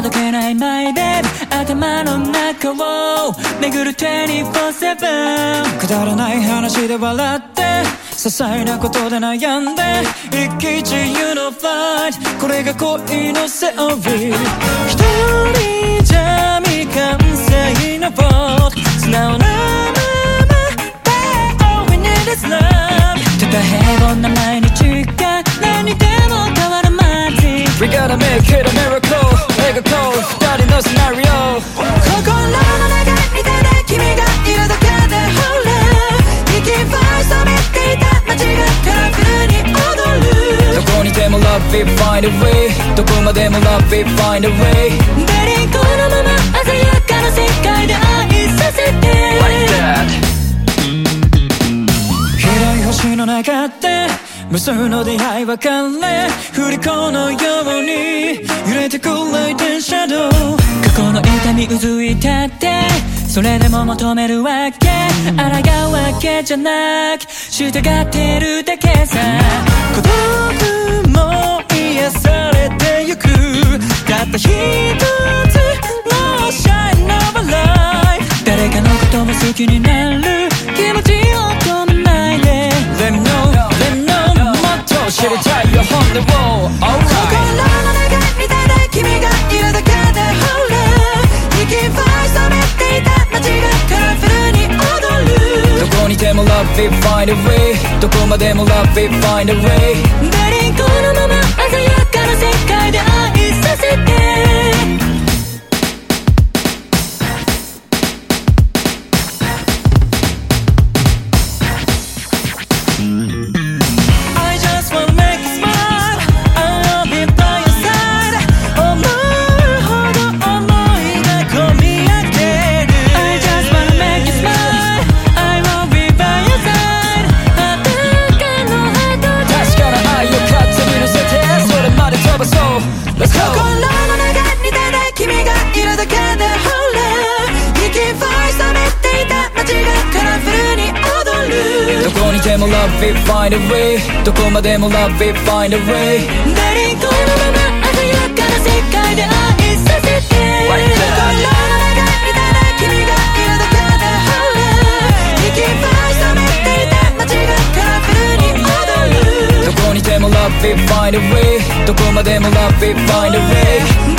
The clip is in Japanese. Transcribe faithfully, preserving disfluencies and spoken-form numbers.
どけないマイベブ頭の中を巡るにじゅうよじかんくだらない話で笑って些細なことで悩んで一喜一憂のファイトこれが恋のセオリー一人じゃ未完成のフォート素直なまま All we need is love ただ平凡な毎日が何でも変わるマジ We gotta make it a miracle 描こう二人のシナリオ心の中にただ君がいるだけで Oh love 息を染めていた街がカラフルに踊るどこにでも Love it find a way どこまでも Love it find a way ベリーこのまま鮮やかな世界で愛させて Like that 広い星の中で無数の出会い別れ振り子のように揺れてくライトシャドウ過去の痛みうずいたってそれでも求めるわけ抗うわけじゃなく従ってるだけさ孤独も癒されてゆくたった一つのシャイな笑い誰かのことも好きになる気持ちを止めないで Let me know, let me know もっと知りたいよ本音を Alright 心の中にただ君がいるだけで Oh love 息を染めていた街がカラフルに踊るどこにでも Love it find a way どこまでも Love it find a way ベリーこのまま鮮やかな世界で愛させてLove it find a way どこまでも Love it find a way ベリーこのまま鮮やかな世界で愛させて心の中にただ君がいるだけで Oh love 息を染めていた街がカラフルに踊るどこにでも Love it find a way どこまでも Love it find a way